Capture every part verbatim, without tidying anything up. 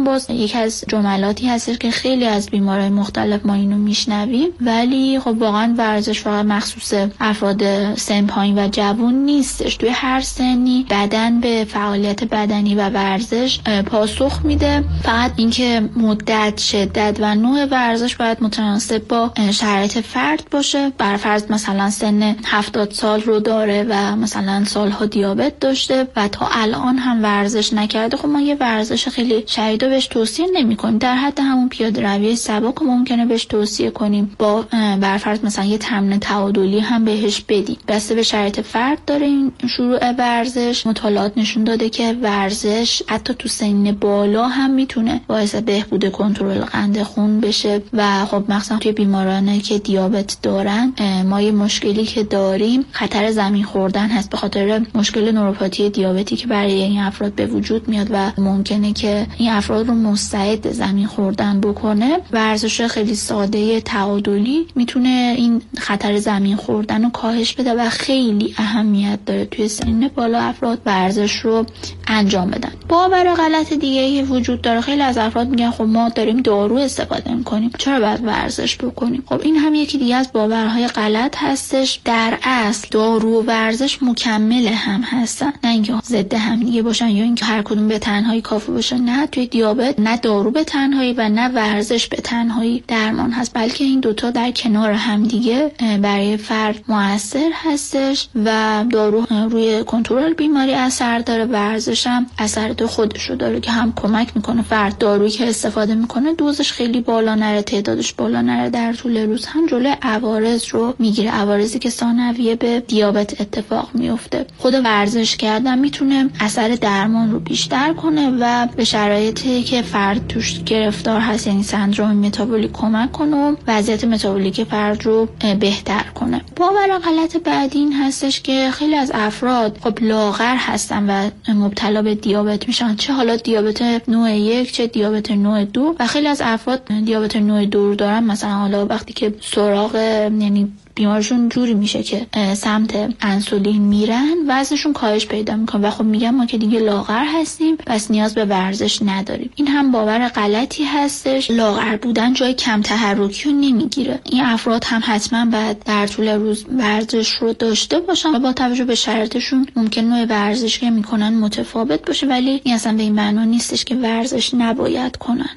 باز یکی از جملاتی هست که خیلی از بیمارای مختلف ما اینو میشنویم، ولی خب واقعا ورزش فقط مخصوص افراد سن پایین و جوان نیستش. توی هر سنی بدن به فعالیت بدنی و ورزش پاسخ میده. فقط اینکه مدت، شدت و نوع ورزش باید متناسب با شرایط فرد باشه. بر فرض مثلا سن هفتاد سال رو داره و مثلا سالها دیابت داشته و تا الان هم ورزش نکرده، خب ما یه ورزش خیلی شدید رو بهش توصیه نمی‌کنیم. در حد همون پیاده روی سبک ممکنه بهش توصیه کنیم، با بر فرض مثلا یه تمرین تعادلی هم بهش بدیم. بسته به شرایط فرد داره این شروع ورزش. مطالعات نشون داده که ورزش حتی تو سن بالا هم میتونه باعث بهبود کنترل قند خون بشه و خب مثلا توی بیمارانی که دیابت دارن ما یه مشکلی که داریم خطر زمین خوردن هست، به خاطر مشکل نوروپاتی دیابتی که برای این افراد به وجود میاد و ممکنه که این افراد رو مستعد زمین خوردن بکنه. ورزش خیلی ساده تعادلی میتونه این خطر زمین خوردن رو کاهش بده و خیلی اهمیت داره توی سن بالا افراد ورزش رو انجام بدن. باور غلط دیگه وجود داره. خیلی از افراد میگن خب ما داریم دارو استفاده میکنیم، چرا باید ورزش بکنیم؟ خب این هم یکی دیگه از باورهای غلط هستش. در اصل دارو و ورزش مکمل هم هستن، نه اینکه ضد هم دیگه باشن یا اینکه هر کدوم به تنهایی کافی باشه. نه، توی دیابت نه دارو به تنهایی و نه ورزش به تنهایی درمان هست، بلکه این دوتا در کنار هم دیگه برای فرد مؤثر هستش و دارو روی کنترل بیماری اثر داره، ورزش هم اثرات خودشو داره که هم کمک میکنه فرد دارویی که استفاده میکنه دوزش خیلی بالا نره، تعدادش بالا نره در طول روز، هم جلوی عوارض رو میگیره، عوارضی که ثانویه به دیابت اتفاق میفته. خود ورزش کردن میتونه اثر درمان رو بیشتر کنه و به شرایطی که فرد توش گرفتار هست یعنی سندروم متابولیک کمک کنه و وضعیت متابولیک فرد رو بهتر کنه. باور غلط بعدی این هستش که خیلی از افراد خب لاغر هستن و مبتلا به دیابت میشن، چه حالا دیابت نوع یک چه دیابت نوع دو، و خیلی از افراد دیابت نوع دو رو دارن. مثلا حالا وقتی که سراغ یعنی بیمارشون جوری میشه که سمت انسولین میرن وزنشون کاهش پیدا میکنه و خب میگن ما که دیگه لاغر هستیم پس نیاز به ورزش نداریم. این هم باور غلطی هستش. لاغر بودن جای کم تحرکی رو نمیگیره. این افراد هم حتما باید در طول روز ورزش رو داشته باشن و با توجه به شرایطشون ممکن نوع ورزشی که میکنن متفاوت باشه، ولی این اصلا به این معنی نیستش که ورزش نباید کنن.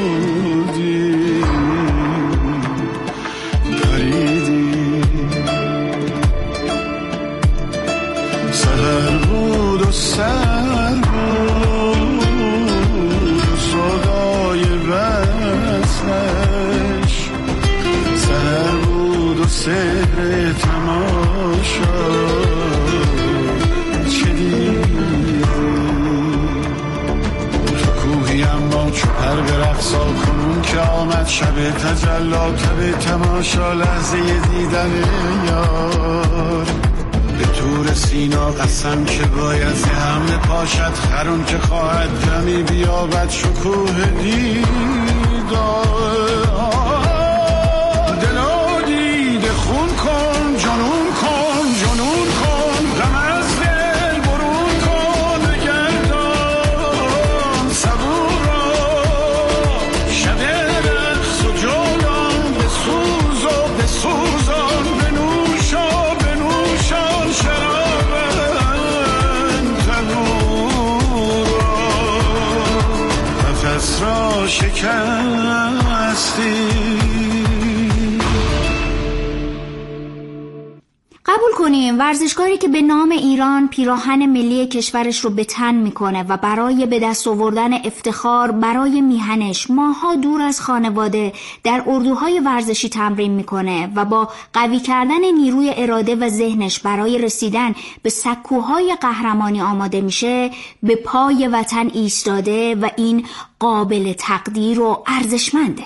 گشودی پریدی مهر تماشا چه دیدی شکوهی اما چو پر به رقصا کنون که آمد شب تجلا تب تماشا لحظه دیدن یار به تور سینا قسم که باید ز هم پاشد خرون که خواهد کمی بیابد شکوه دیدار دلا دیده خون کن جنون کن جنون کن غم از دل برون کن بگردان صبورا شب رقص و جولان بسوز و بسوزان بنوشا بنوشان شرابن تنورا نفس را شکستی. قبول کنیم ورزشکاری که به نام ایران پیراهن ملی کشورش رو به تن میکنه و برای به دست آوردن افتخار برای میهنش ماها دور از خانواده در اردوهای ورزشی تمرین میکنه و با قوی کردن نیروی اراده و ذهنش برای رسیدن به سکوهای قهرمانی آماده میشه، به پای وطن ایستاده و این قابل تقدیر و ارزشمنده.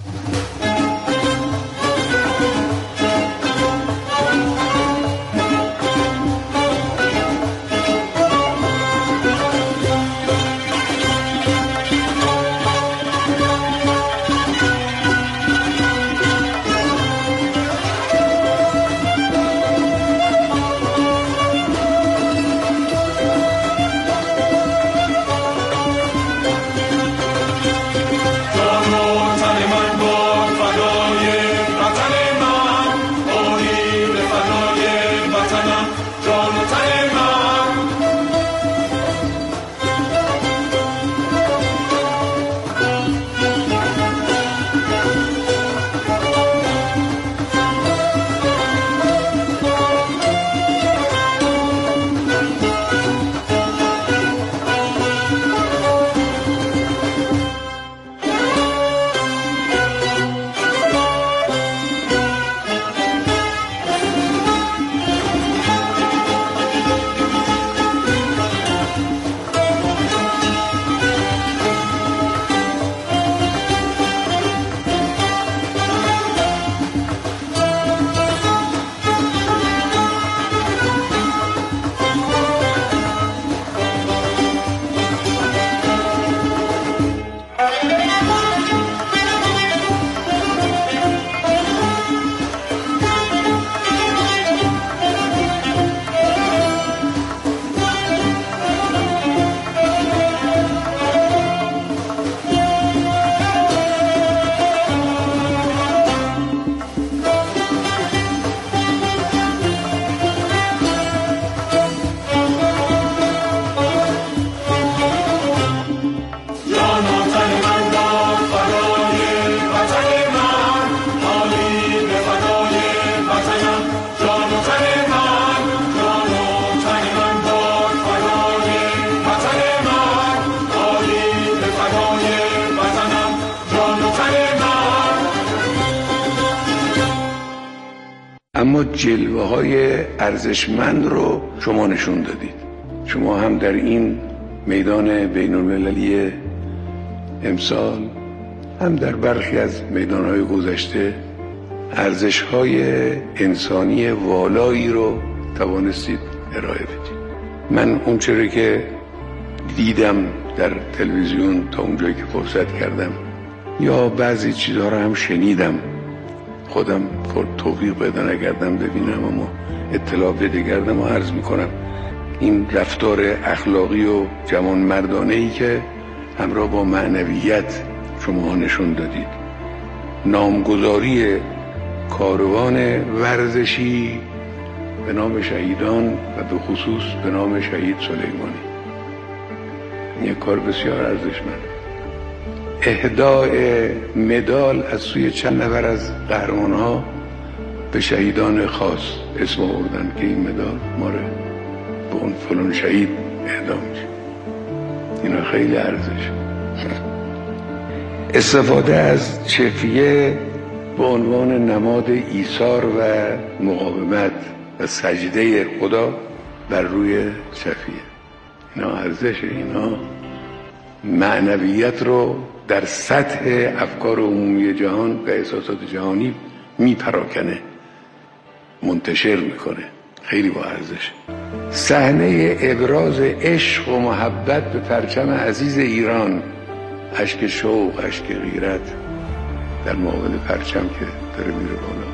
اما جلوه های ارزشمند رو شما نشون دادید. شما هم در این میدان بین المللی امسال هم در برخی از میدانهای گذشته ارزش‌های انسانی والایی رو توانستید ارائه بدید. من اون چیزی که دیدم در تلویزیون تا اونجایی که فرصت کردم یا بعضی چیزها رو هم شنیدم، خودم توفیق پیدا نکردم ببینم اما اطلاع پیدا کردم و عرض میکنم این رفتار اخلاقی و جوانمردانه‌ای که همراه با معنویت شما نشون دادید، نامگذاری کاروان ورزشی به نام شهیدان و به خصوص به نام شهید سلیمانی، یک کار بسیار ارزشمند. اهدای مدال از سوی چند نفر از قهرمان‌ها به شهیدان خاص اسم آوردن که این مدال ماره به اون فلان شهید اهدا میشه. اینا خیلی ارزش. استفاده از چفیه به عنوان نماد ایثار و مقاومت و سجده خدا بر روی صفیه. اینا ارزش، اینا معنویت رو در سطح افکار عمومی جهان و احساسات جهانی میپراکنه، منتشر میکنه. خیلی با ارزش. صحنه ابراز عشق و محبت به پرچم عزیز ایران، اشک شوق، اشک غیرت در مقابل پرچم که داره میره بالا.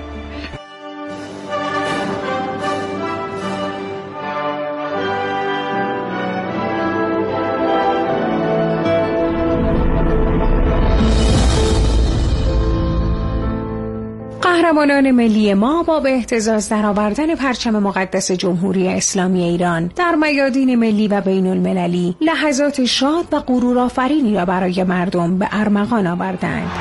قهرمانان ملی ما با به اهتزاز درآوردن پرچم مقدس جمهوری اسلامی ایران در میادین ملی و بین المللی لحظات شاد و غرورآفرینی را برای مردم به ارمغان آوردند.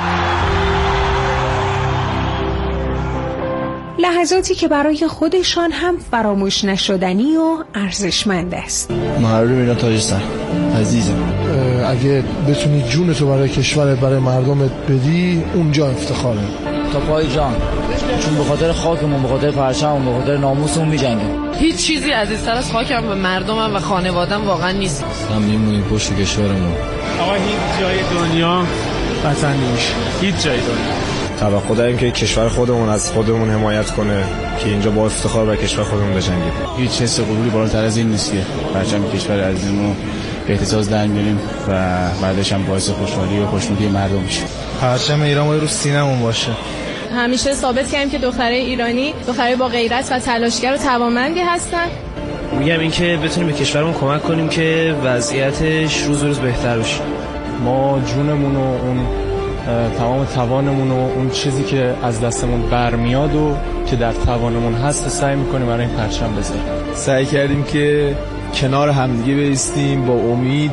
لحظاتی که برای خودشان هم فراموش نشدنی و ارزشمند است. مردم ایران تاج سر عزیزم، اگه بتونی جونتو برای کشورت، برای مردمت بدی، اونجا افتخاره. تا پای جان، چون به خاطر خاکمون، به خاطر پرچممون، به خاطر ناموسمون می‌جنگیم. هیچ چیزی عزیزتر از خاکم و مردمم و خانواده‌ام واقعا نیست. هم میمونیم پشت کشورمون. آقا هیچ جای دنیا وطن نیست. هیچ جای دنیا. توقع داریم که کشور خودمون از خودمون حمایت کنه که اینجا با افتخار برای کشور خودمون بجنگیم. هیچ حس غروری بالاتر از این نیست که پرچم کشور عزیزمون به اهتزاز در میاریم و بعدش هم باعث خوشحالی و خوشنودی مردم میشه. پرچم ایران رو سینمون باشه. همیشه ثابت کردیم که دخترای ایرانی دخترای با غیرت و تلاشگر و توانمندی هستن. میگم این که بتونیم به کشورمون کمک کنیم که وضعیتش روز به روز بهتر بشه. ما جونمون و اون تمام توانمون و اون چیزی که از دستمون برمیاد و که در توانمون هست سعی میکنیم برای این پرچم بذاریم. سعی کردیم که کنار همدیگه بایستیم با امید.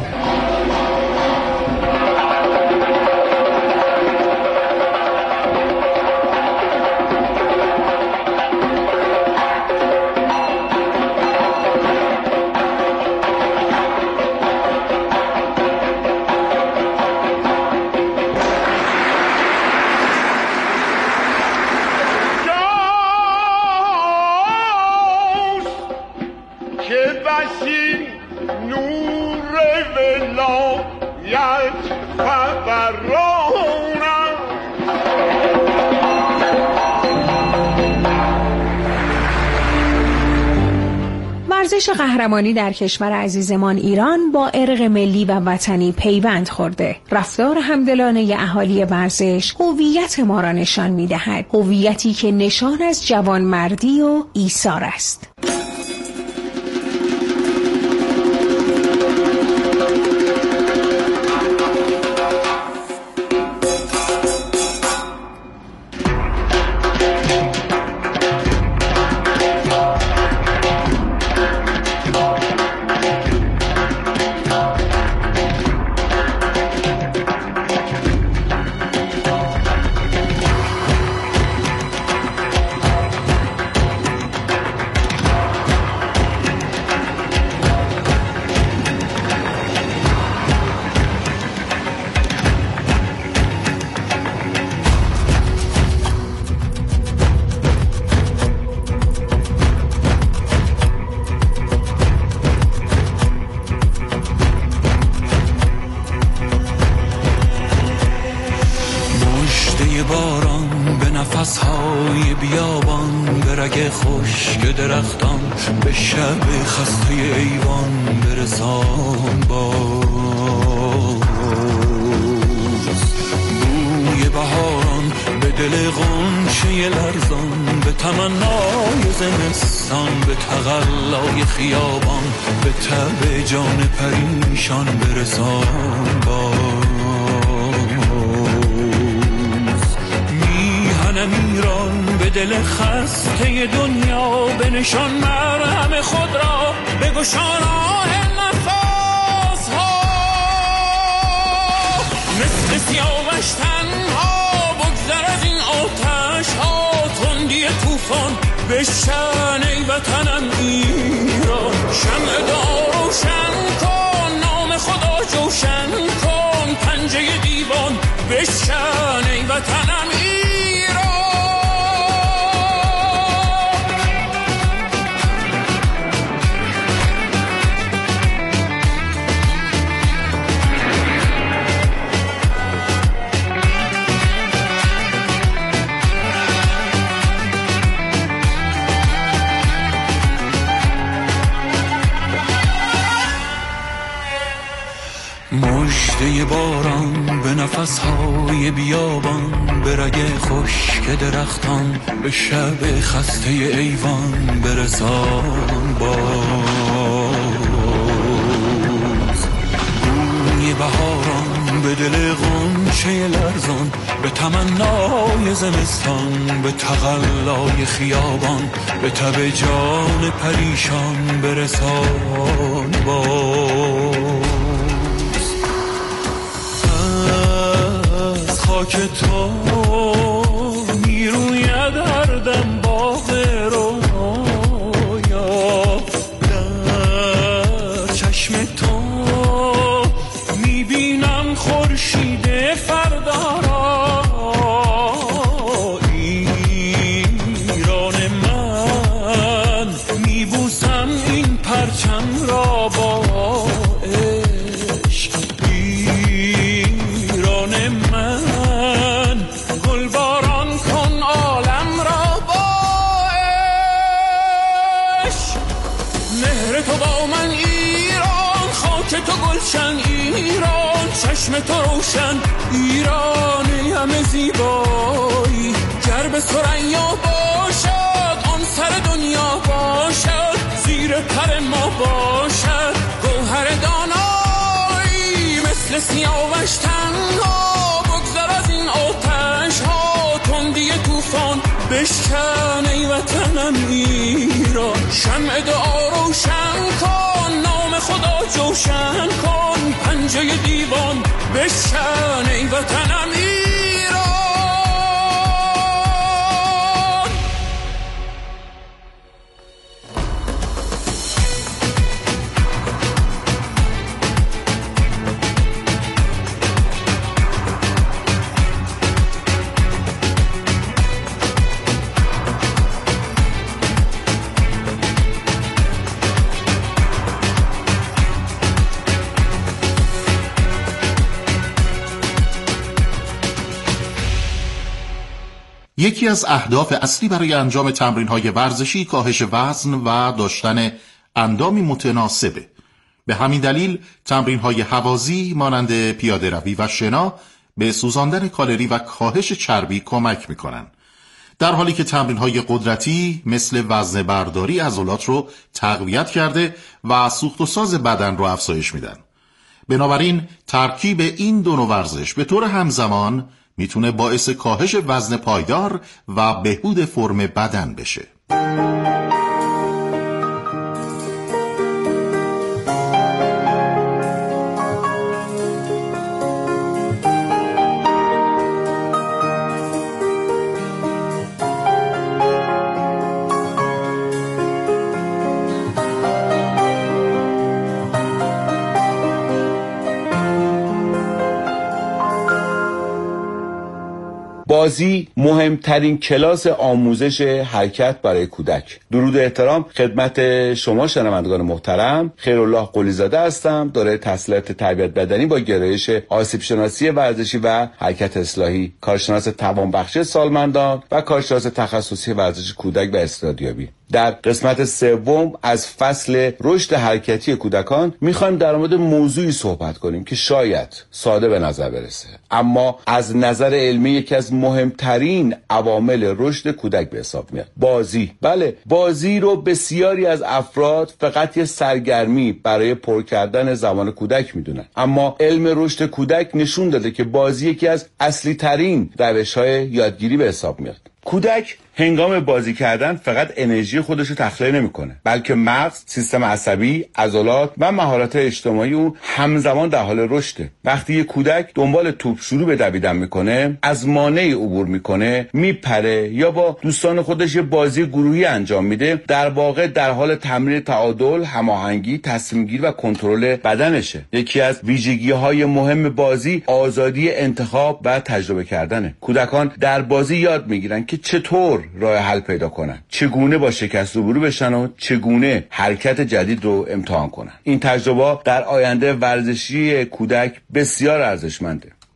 ورزش قهرمانی در کشور عزیزمان ایران با ارق ملی و وطنی پیوند خورده. رفتار همدلانه اهالی ورزش هویت ما را نشان می‌دهد، هویتی که نشان از جوانمردی و ایثار است. نفسهای بیابان به رگ خشک درختان، به شب خسته ایوان برسان باز. بوی بهاران به دل غنچه لرزان، به تمنای زمستان، به تقلای خیابان، به تب جان پریشان برسان باز. ایران به دل خسته دنیا، به نشان مرهم خود را بگشان آه نفس ها. مثل سیاوش تنها بگذر از این آتش ها، تندی طوفان بشکن ای وطنم ایران. شمع دار روشن کن، نام خدا جوشن کن، پنجه دیوان بشکن ای وطنم ایران. نفسهای بیابان، به رگ خشک درختان، به شب خسته ایوان برسان باز. بوی بهاران به دل غنچه لرزان، به تمنای زمستان، به تقلای خیابان، به تب جان پریشان برسان باز. از خاک تو میروید هر دم باغ رویا، در چشم تو میبینم خورشید فردا را. ایران من میبوسم این پرچم را با عشق. ایران من گلباران کن عالم را با عشق. مهر تو با من ایران، خاک تو گلشن ایران، چشم تو روشن ایران همه زیبایی. گر به ثریا باشد آن سر دنیا باشد، زیر پر ما باشد گوهر دانایی. مثل سیاوش تنها بگذر از این آتش ها، تندی طوفان بشکن ای وطنم ایران. شمع دعا روشن کن، نام خدا جوشن کن، پنجه دیوان بشکن ای وطنم ایران. یکی از اهداف اصلی برای انجام تمرین‌های ورزشی کاهش وزن و داشتن اندامی متناسبه. به همین دلیل تمرین‌های هوازی مانند پیاده‌روی و شنا به سوزاندن کالری و کاهش چربی کمک می‌کنن، در حالی که تمرین‌های قدرتی مثل وزنه برداری عضلات رو تقویت کرده و سوخت و ساز بدن رو افزایش میدن. بنابراین ترکیب این دو نوع ورزش به طور همزمان میتونه باعث کاهش وزن پایدار و بهبود فرم بدن بشه. بازی مهمترین کلاس آموزش حرکت برای کودک. درود و احترام خدمت شما شنوندگان محترم. خیرالله قلی‌زاده هستم، دارای تحصیلات تربیت بدنی با گرایش آسیب شناسی ورزشی و حرکت اصلاحی، کارشناس توانبخشی سالمندان و کارشناس تخصصی ورزش کودک و استعدادیابی. در قسمت سوم از فصل رشد حرکتی کودکان میخوایم در مورد موضوعی صحبت کنیم که شاید ساده به نظر برسه، اما از نظر علمی یکی از مهمترین عوامل رشد کودک به حساب میاد. بازی. بله، بازی رو بسیاری از افراد فقط یه سرگرمی برای پر کردن زمان کودک میدونن، اما علم رشد کودک نشون داده که بازی یکی از اصلی ترین روش‌های یادگیری به حساب میاد. کودک هنگام بازی کردن فقط انرژی خودش رو تخلیه نمیکنه، بلکه مغز، سیستم عصبی، عضلات و مهارت اجتماعی اون همزمان در حال رشده. وقتی یک کودک دنبال توپ شروع به دویدن میکنه، از مانعی عبور میکنه، میپره یا با دوستان خودش یه بازی گروهی انجام میده، در واقع در حال تمرین تعادل، هماهنگی، تصمیم گیری و کنترل بدنشه. یکی از ویژگی‌های مهم بازی آزادی انتخاب و تجربه کردنه. کودکان در بازی یاد میگیرن که چطور راه حل پیدا کنن، چگونه با شکست روبرو بشن و چگونه حرکت جدید رو امتحان کنن. این تجربه در آینده ورزشی کودک بسیار ارزشمنده.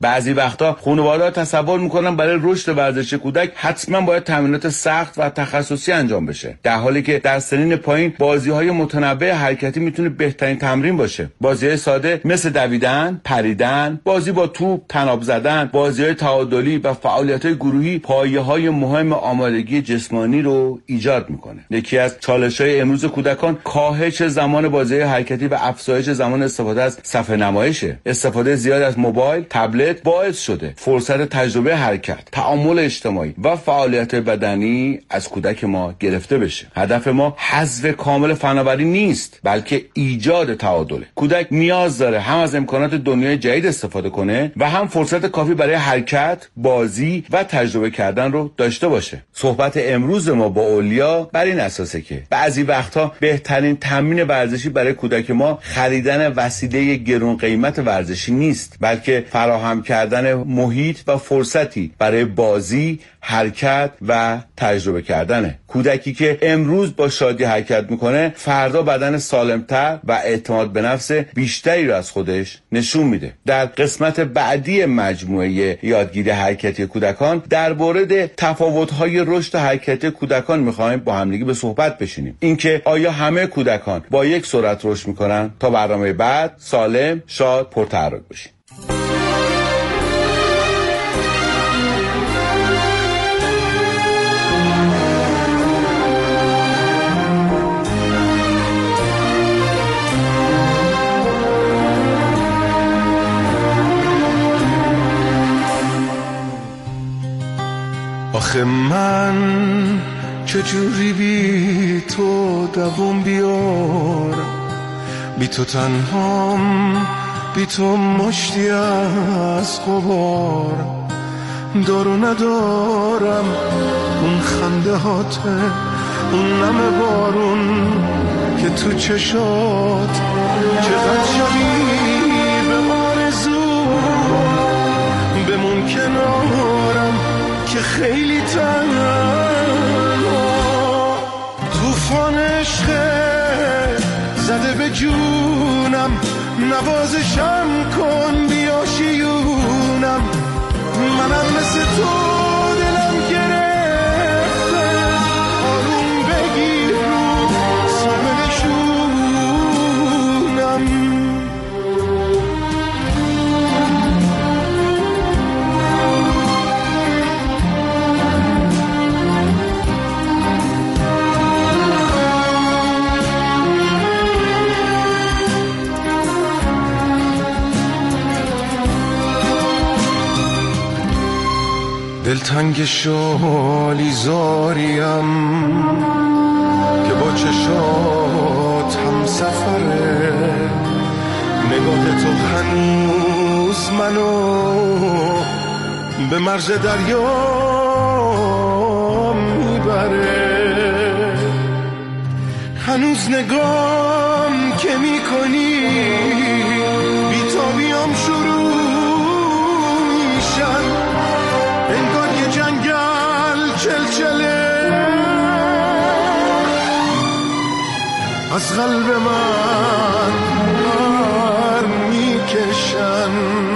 بعضی وقتا خانواده‌ها تصور میکنن برای رشد ورزشی کودک حتما باید تمرینات سخت و تخصصی انجام بشه، در حالی که در سنین پایین بازی‌های متنوع حرکتی میتونه بهترین تمرین باشه. بازی‌های ساده مثل دویدن، پریدن، بازی با توپ، تناب زدن، بازی‌های تعادلی و فعالیت‌های گروهی پایه‌های مهم آمادگی جسمانی رو ایجاد میکنه. یکی از چالش‌های امروز کودکان کاهش زمان بازی‌های حرکتی و افزایش زمان استفاده از صفحه نمایشه. استفاده زیاد از موبایل، تبلت باعث شده فرصت تجربه حرکت، تعامل اجتماعی و فعالیت بدنی از کودک ما گرفته بشه. هدف ما حذف کامل فناوری نیست، بلکه ایجاد تعادل. کودک نیاز داره هم از امکانات دنیای جدید استفاده کنه و هم فرصت کافی برای حرکت، بازی و تجربه کردن رو داشته باشه. صحبت امروز ما با اولیا بر این اساسه که بعضی وقتها بهترین تمرین ورزشی برای کودک ما خریدن وسیله گران قیمت ورزشی نیست، بلکه فراهم کردن محیط و فرصتی برای بازی، حرکت و تجربه کردنه. کودکی که امروز با شادی حرکت میکنه فردا بدن سالمتر و اعتماد به نفس بیشتری رو از خودش نشون میده. در قسمت بعدی مجموعه یادگیری حرکتی کودکان در مورد تفاوت‌های رشد حرکتی کودکان میخوایم با همدیگه به صحبت بشینیم. اینکه آیا همه کودکان با یک سرعت رشد میکنن؟ تا برنامه بعد سالم، شاد، پرتحرک باشیم. آخه من چجوری بی تو دوام بیارم، بی تو تنهام، بی تو مشتی از غبار، دارو ندارم اون خنده هاته، اون نم بارون که تو چشات، چقدر شبیه به آرزو، بمون کنارم که خیلی تنها، طوفان عشق زده به جونم، نوازشم کن بیا شیونم، منم مثل تو دلم گرفته، آروم بگیر رو ساحل شونم. دلتنگ شالی زاریم که با چشات هم سفره، نگاه تو هنوز منو به مرز دریا میبره، هنوز نگام که میکنی بیتابیام شروع میشن، انگار یه جنگل چلچله از قلب من بر میکشن،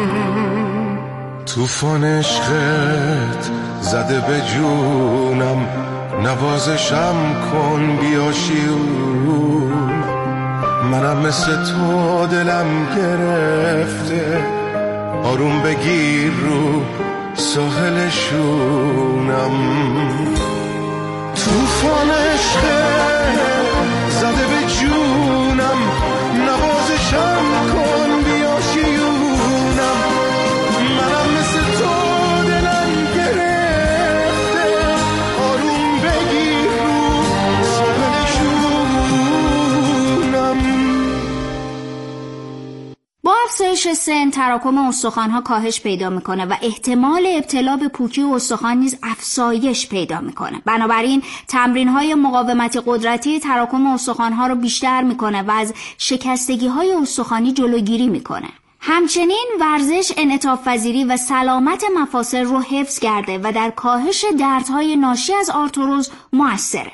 طوفان عشقت زده به جونم، نوازشم کن بیا شیون، منم مثل تو دلم گرفته، آروم بگیر رو ساحل شونم، طوفان عشق زده به جونم، نوازشم کن بیا شیونم، منم مثل تو دلم گرفته، آروم بگیر رو ساحل شونم. با افزایش سن تراکم استخوان‌ها کاهش پیدا میکنه و احتمال ابتلا به پوکی استخوان نیز افزایش پیدا میکنه. بنابراین تمرین‌های مقاومت قدرتی تراکم استخوان‌ها رو بیشتر میکنه و از شکستگی‌های استخوانی جلوگیری میکنه. همچنین ورزش انعطاف پذیری و سلامت مفاصل رو حفظ کرده و در کاهش دردهای ناشی از آرتروز مؤثره.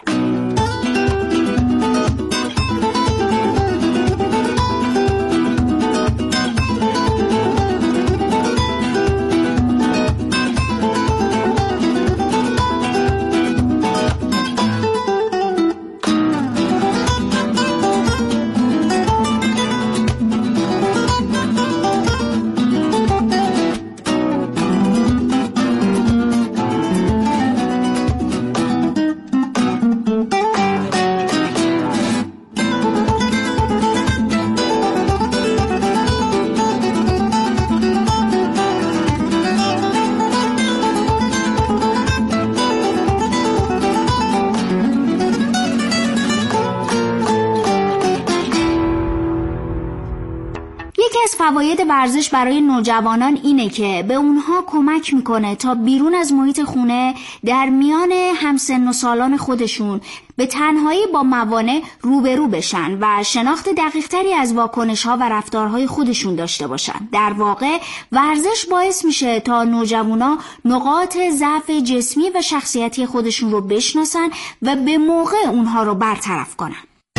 از فواید ورزش برای نوجوانان اینه که به اونها کمک میکنه تا بیرون از محیط خونه در میان همسن و سالان خودشون به تنهایی با موانع روبرو بشن و شناخت دقیقتری از واکنش‌ها و رفتارهای خودشون داشته باشن. در واقع ورزش باعث میشه تا نوجوانا نقاط ضعف جسمی و شخصیتی خودشون رو بشناسن و به موقع اونها رو برطرف کنن.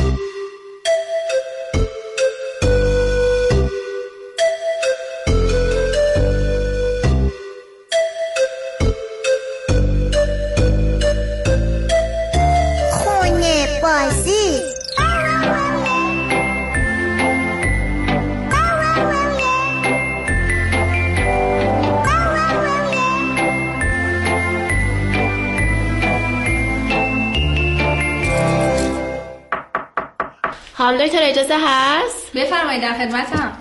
خانم دکتر اجازه هست؟ بفرمایید، در خدمتم.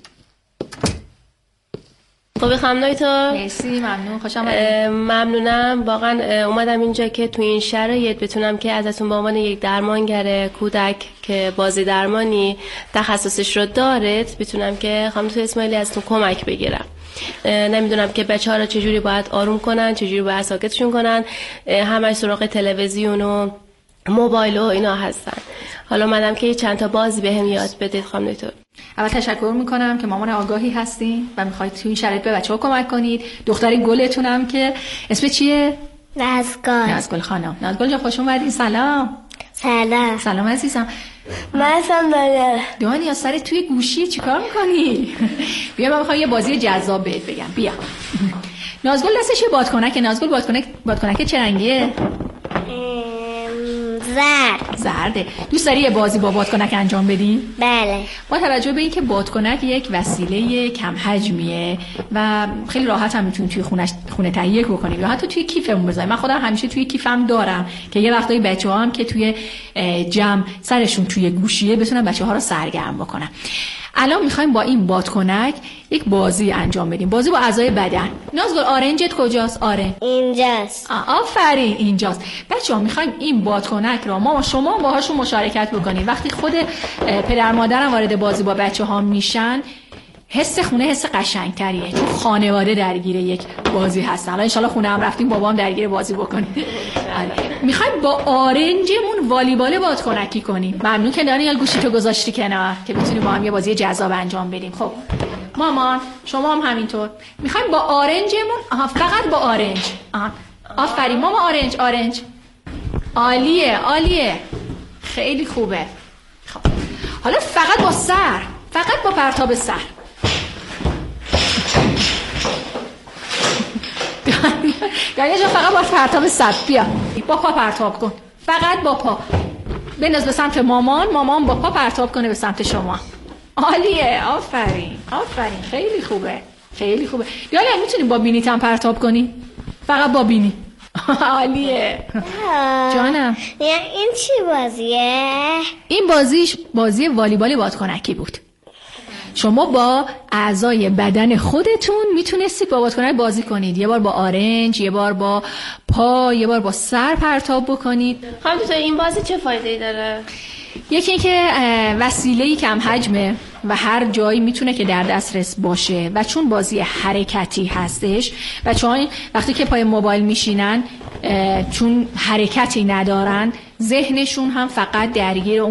خب خانم دکتر مرسی، ممنون، خوش آمدید. ممنونم، واقعا اومدم اینجا که تو این شرایط بتونم که ازتون به عنوان یک درمانگر کودک که بازی درمانی تخصصش رو دارید بتونم که خانم دکتر اسماعیلی ازتون کمک بگیرم. نمیدونم که بچه‌ها رو چجوری باید آروم کنن، چجوری باید ساکتشون کنن، همش سراغ تلویزیون و موبایل و اینا هستن. حالا منم که چند تا بازی بهم یاد بدید خانم دکتر. اول تشکر میکنم که مامان آگاهی هستین و میخواید تو این شرایط به بچه‌ها کمک کنید. دختر گلتونم که اسم چیه؟ نازگل. نازگل خانم. نازگل جان خوش اومدین. سلام. سلام. سلام عزیزم. من اسمم دانیال. دانیال سر توی گوشی چیکار میکنی؟ بیا من میخوام یه بازی جذاب بهت بگم. بیا. نازگل دستش یه بادکنک. نازگل بادکنک بادکنک چه رنگیه؟ زرد. زرده. دوست داری یه بازی با بادکنک انجام بدی؟ بله. با توجه به اینکه بادکنک یک وسیله کم حجمیه و خیلی راحت هم میتونی توی خونه خونه تهیه کنی یا حتی توی کیفمون بذاری. من خودم همیشه توی کیفم دارم که یه وقتایی بچه‌ها هم که توی جمع سرشون توی گوشیه بتونن بچه‌ها رو سرگرم بکنن. الان میخوایم با این بادکنک یک بازی انجام بدیم، بازی با اعضای بدن. نازگل آرنجت کجاست؟ آرنج اینجاست. آفرین، اینجاست. بچه‌ها میخوایم این بادکنک رو ما شما باهاشون مشارکت بکنیم. وقتی خود پدر مادرم وارد بازی با بچه‌ها میشن حس خونه حس قشنگتریه، چون خانواده درگیر یک بازی هستن. حالا ان شاءالله خونه هم رفتیم بابام درگیر بازی بکنید. میخوایم با آرنجمون والیبال بادکنکی کنیم. ممنون که دانیال گوشیتو گذاشتی کنار که بتونیم با هم یه بازی جذاب انجام بدیم. خب مامان شما هم همینطور. میخوایم با آرنجمون آها فقط با آرنج. آها آفرین ماما، آرنج آرنج. عالیه عالیه، خیلی خوبه. خب حالا فقط با سر، فقط با پرتاب سر. یعنی جا فقط با پرتاب سر. بیا با پا پرتاب کن، فقط با پا بنداز به سمت مامان، مامان با پا پرتاب کنه به سمت شما. عالیه، آفرین آفرین، خیلی خوبه خیلی خوبه. یعنی میتونی با بینیت هم پرتاب کنی، فقط با بینی. عالیه جانم. این چی بازیه؟ این بازیش بازی والیبال بادکنکی بود. شما با اعضای بدن خودتون میتونستید با بادکنک بازی کنید. یه بار با آرنج، یه بار با پا، یه بار با سر پرتاب بکنید. خانم دکتر این بازی چه فایده‌ای داره؟ یکی اینکه وسیله‌ای کم حجمه و هر جایی میتونه که در دسترس باشه و چون بازی حرکتی هستش و چون وقتی که پای موبایل میشینن چون حرکتی ندارن ذهنشون هم فقط درگیر